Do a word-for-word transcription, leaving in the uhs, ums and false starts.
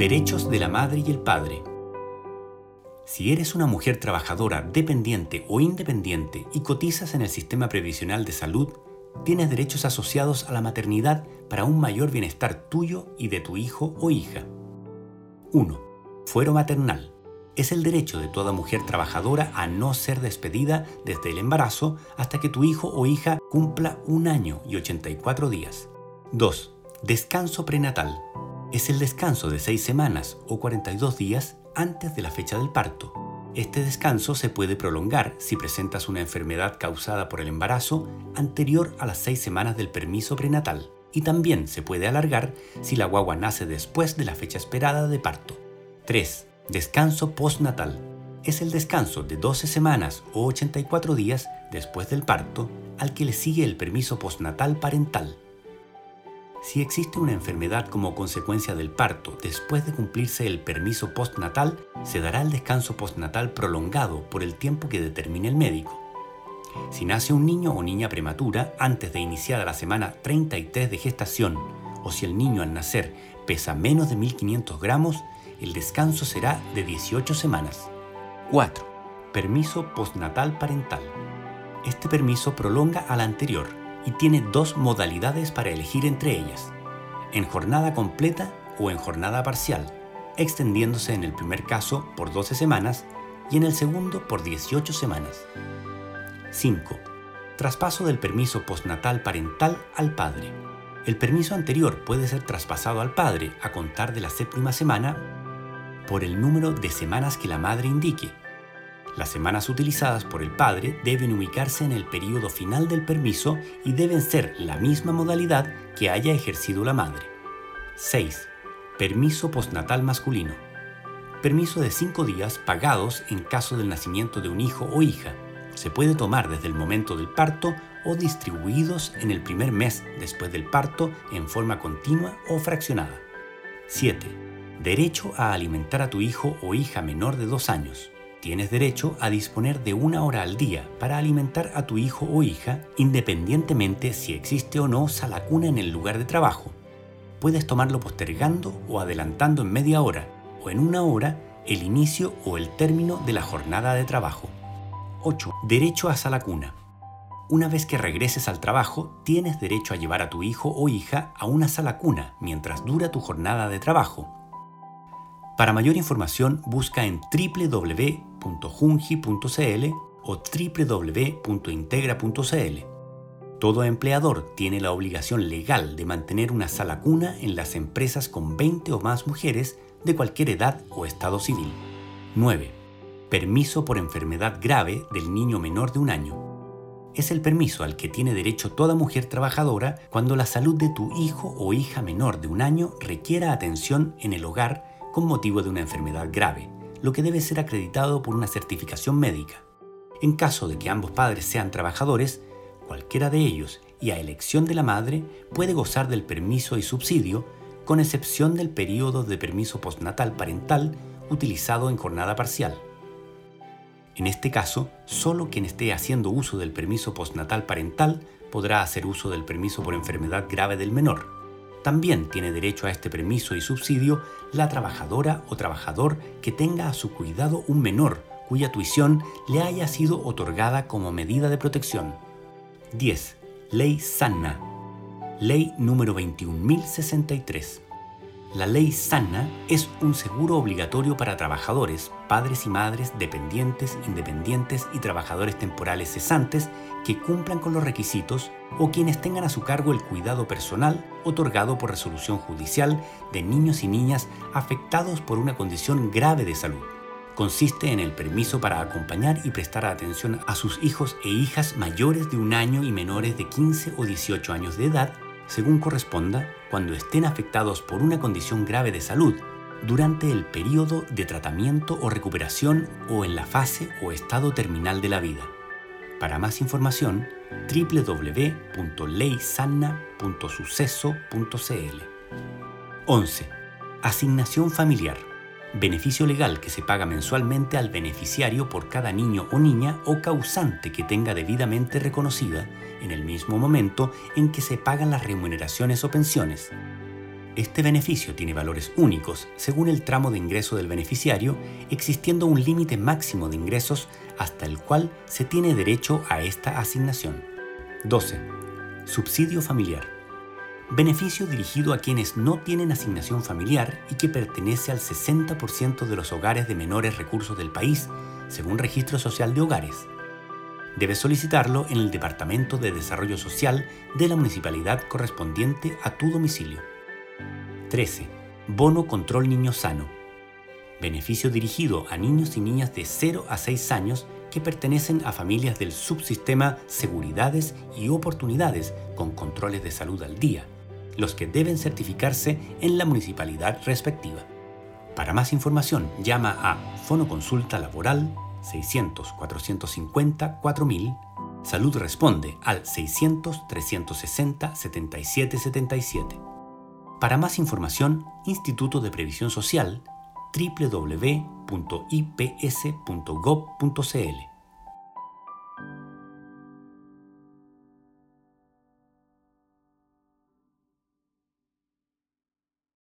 Derechos de la madre y el padre. Si eres una mujer trabajadora, dependiente o independiente y cotizas en el sistema previsional de salud, tienes derechos asociados a la maternidad para un mayor bienestar tuyo y de tu hijo o hija. uno. Fuero maternal. Es el derecho de toda mujer trabajadora a no ser despedida desde el embarazo hasta que tu hijo o hija cumpla un año y ochenta y cuatro días. dos. Descanso prenatal. Es el descanso de seis semanas o cuarenta y dos días antes de la fecha del parto. Este descanso se puede prolongar si presentas una enfermedad causada por el embarazo anterior a las seis semanas del permiso prenatal, y también se puede alargar si la guagua nace después de la fecha esperada de parto. tres. Descanso postnatal. Es el descanso de doce semanas o ochenta y cuatro días después del parto al que le sigue el permiso postnatal parental. Si existe una enfermedad como consecuencia del parto después de cumplirse el permiso postnatal, se dará el descanso postnatal prolongado por el tiempo que determine el médico. Si nace un niño o niña prematura antes de iniciar la semana treinta y tres de gestación, o si el niño al nacer pesa menos de mil quinientos gramos, el descanso será de dieciocho semanas. cuatro. Permiso postnatal parental. Este permiso prolonga al anterior y tiene dos modalidades para elegir entre ellas: en jornada completa o en jornada parcial, extendiéndose en el primer caso por doce semanas y en el segundo por dieciocho semanas. cinco. Traspaso del permiso postnatal parental al padre. El permiso anterior puede ser traspasado al padre a contar de la séptima semana por el número de semanas que la madre indique. Las semanas utilizadas por el padre deben ubicarse en el periodo final del permiso y deben ser la misma modalidad que haya ejercido la madre. seis. Permiso postnatal masculino. Permiso de cinco días pagados en caso del nacimiento de un hijo o hija. Se puede tomar desde el momento del parto o distribuidos en el primer mes después del parto en forma continua o fraccionada. siete. Derecho a alimentar a tu hijo o hija menor de dos años. Tienes derecho a disponer de una hora al día para alimentar a tu hijo o hija, independientemente si existe o no sala cuna en el lugar de trabajo. Puedes tomarlo postergando o adelantando en media hora o en una hora el inicio o el término de la jornada de trabajo. ocho. Derecho a sala cuna. Una vez que regreses al trabajo, tienes derecho a llevar a tu hijo o hija a una sala cuna mientras dura tu jornada de trabajo. Para mayor información, busca en doble u doble u doble u punto junji punto c l o doble u doble u doble u punto integra punto c l. Todo empleador tiene la obligación legal de mantener una sala cuna en las empresas con veinte o más mujeres de cualquier edad o estado civil. nueve. Permiso por enfermedad grave del niño menor de un año. Es el permiso al que tiene derecho toda mujer trabajadora cuando la salud de tu hijo o hija menor de un año requiera atención en el hogar con motivo de una enfermedad grave, lo que debe ser acreditado por una certificación médica. En caso de que ambos padres sean trabajadores, cualquiera de ellos, y a elección de la madre, puede gozar del permiso y subsidio, con excepción del periodo de permiso postnatal parental utilizado en jornada parcial. En este caso, solo quien esté haciendo uso del permiso postnatal parental podrá hacer uso del permiso por enfermedad grave del menor. También tiene derecho a este permiso y subsidio la trabajadora o trabajador que tenga a su cuidado un menor cuya tuición le haya sido otorgada como medida de protección. diez. Ley SANA. Ley número veintiún mil sesenta y tres. La Ley SANA es un seguro obligatorio para trabajadores, padres y madres, dependientes, independientes y trabajadores temporales cesantes que cumplan con los requisitos o quienes tengan a su cargo el cuidado personal otorgado por resolución judicial de niños y niñas afectados por una condición grave de salud. Consiste en el permiso para acompañar y prestar atención a sus hijos e hijas mayores de un año y menores de quince o dieciocho años de edad, según corresponda, cuando estén afectados por una condición grave de salud, durante el periodo de tratamiento o recuperación o en la fase o estado terminal de la vida. Para más información, doble u doble u doble u punto ley sana punto suceso punto c l. once. Asignación familiar. Beneficio legal que se paga mensualmente al beneficiario por cada niño o niña o causante que tenga debidamente reconocida en el mismo momento en que se pagan las remuneraciones o pensiones. Este beneficio tiene valores únicos según el tramo de ingreso del beneficiario, existiendo un límite máximo de ingresos hasta el cual se tiene derecho a esta asignación. doce. Subsidio familiar. Beneficio dirigido a quienes no tienen asignación familiar y que pertenece al sesenta por ciento de los hogares de menores recursos del país, según Registro Social de Hogares. Debes solicitarlo en el Departamento de Desarrollo Social de la municipalidad correspondiente a tu domicilio. trece. Bono Control Niño Sano. Beneficio dirigido a niños y niñas de cero a seis años que pertenecen a familias del subsistema Seguridades y Oportunidades con controles de salud al día, los que deben certificarse en la municipalidad respectiva. Para más información, llama a Fonoconsulta Laboral seiscientos, cuatrocientos cincuenta, cuatro mil. Salud responde al seiscientos, trescientos sesenta, setenta y siete setenta y siete. Para más información, Instituto de Previsión Social, doble u doble u doble u punto i p s punto gob punto c l.